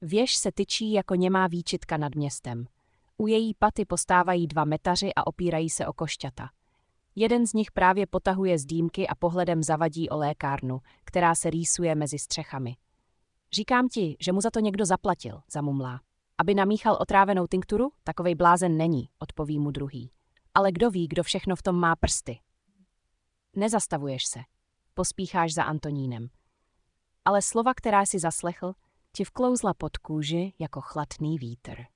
Věž se tyčí jako němá výčitka nad městem. U její paty postávají dva metaři a opírají se o košťata. Jeden z nich právě potahuje z dýmky a pohledem zavadí o lékárnu, která se rýsuje mezi střechami. Říkám ti, že mu za to někdo zaplatil, zamumlá. Aby namíchal otrávenou tinkturu, takovej blázen není, odpoví mu druhý. Ale kdo ví, kdo všechno v tom má prsty? Nezastavuješ se. Pospícháš za Antonínem. Ale slova, která si zaslechl, ti vklouzla pod kůži jako chladný vítr.